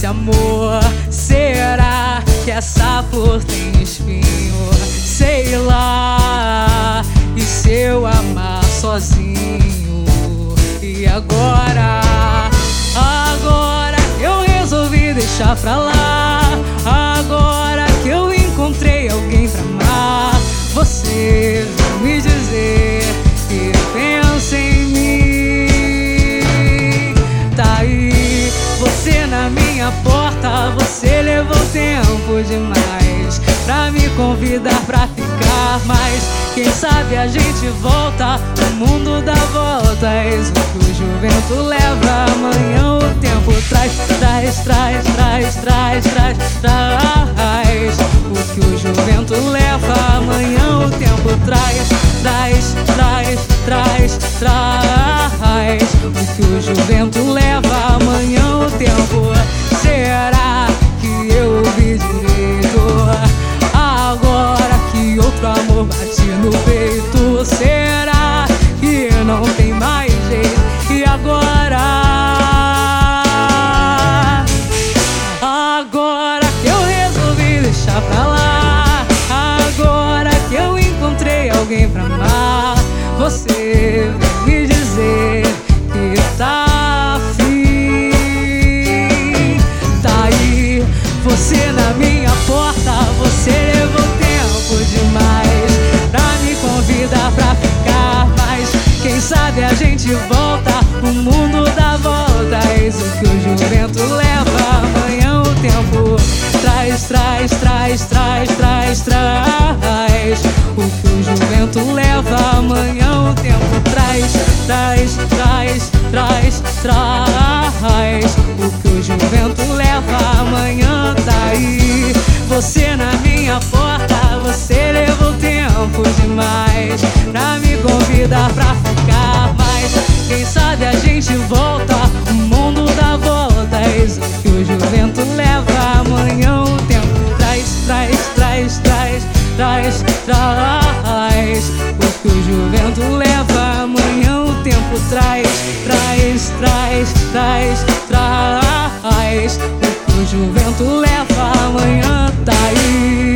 esse amor? Será que essa flor tem espinho? Sei lá. E se eu amar sozinho? E agora? Agora eu resolvi deixar pra lá. Agora que eu encontrei alguém pra amar, você vem me dizer que pensa em mim. Tá aí, você na minha porta. Você levou tempo demais pra me convidar pra ficar, mas quem sabe a gente volta. O mundo dá voltas, o que o juvento leva. Amanhã o tempo traz, traz, traz, traz, traz, traz, traz. O que o juvento leva. Amanhã o tempo traz, traz, traz, traz, traz. O que o juvento leva. Amanhã o tempo. Será que eu ouvi direito? Agora que outro amor bate no peito, será que não tem mais jeito? E agora? Agora que eu resolvi deixar pra lá. Agora que eu encontrei alguém pra amar, você vem me dizer que tá afim. Tá aí, você na minha porta. Você levou tempo demais pra me convidar pra ficar, mas quem sabe a gente volta. O mundo dá voltas, o que o juvento leva. Amanhã o tempo traz, traz, traz, traz, traz, traz. O que o juvento leva. Amanhã o tempo traz, traz, traz, traz, traz. O que o juvento leva. Amanhã tá aí, você na minha porta. Você levou tempo demais pra me convidar pra ficar, mas quem sabe a gente volta. O mundo dá voltas, o que o juvento leva. Amanhã o tempo traz, traz, traz, traz, traz, traz. O que o juvento leva. Amanhã o tempo traz, traz, traz, traz, traz. O que o juvento leva. Amanhã tá aí.